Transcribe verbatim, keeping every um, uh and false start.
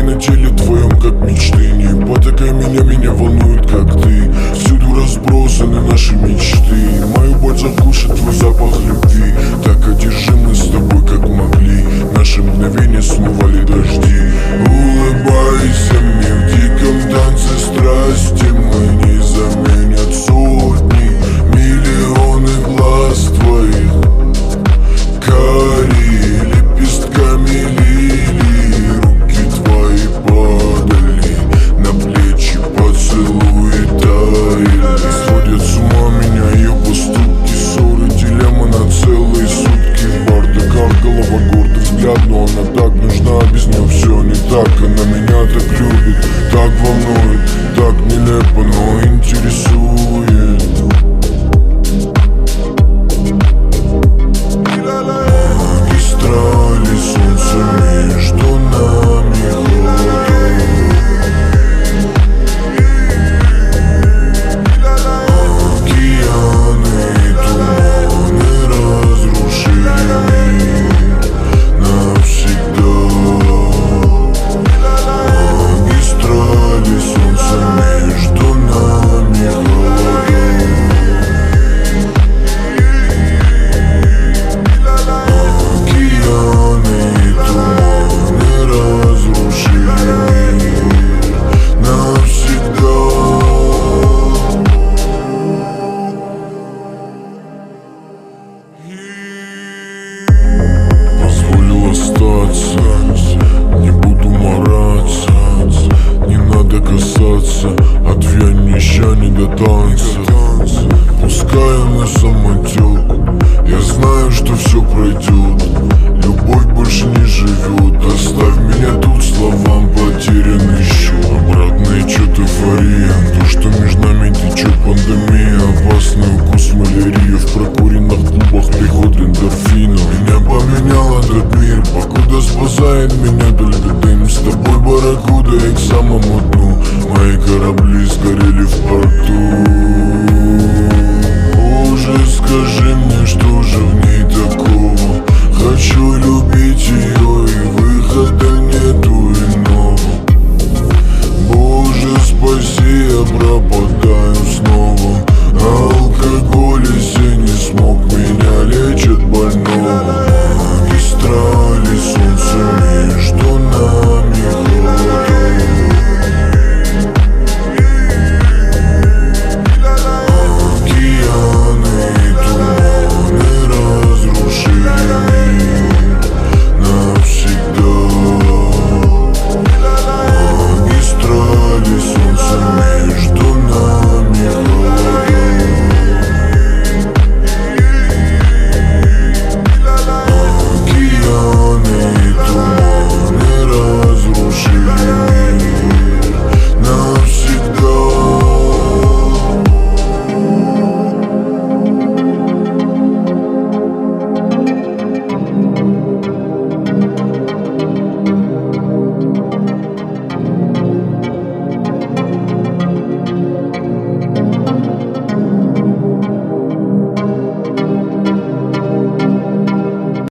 на теле твоем, как мечты. Не потакай меня, меня волнует, как ты. Всюду разбросаны наши мечты. Мою боль заглушит твой запах любви. Так одержимы с тобой, как могли. Наши мгновения смывали дожди. Улыбайся мне в диком танце страсти. Мы не заменят сотни, миллионы глаз твоих. Карие лепестками лилии. Руки твои падали на плечи, поцелуи таяли. Сводят с ума меня ее поступки. Ссоры, дилемма на целые сутки. В бардаках голова, гордый взгляд, но она так нужна. Без нее все не так. Она меня так любит, так волнует, так нелепо, но интересует. Магистрали, солнце между нами, холодок. Океаны и туманы разрушили мир навсегда. Магистрали, солнце между нами, холодок. Океаны и туманы разрушили мир навсегда. Позволил остаться, не буду мараться. Не надо касаться, отвянь еще не до танца.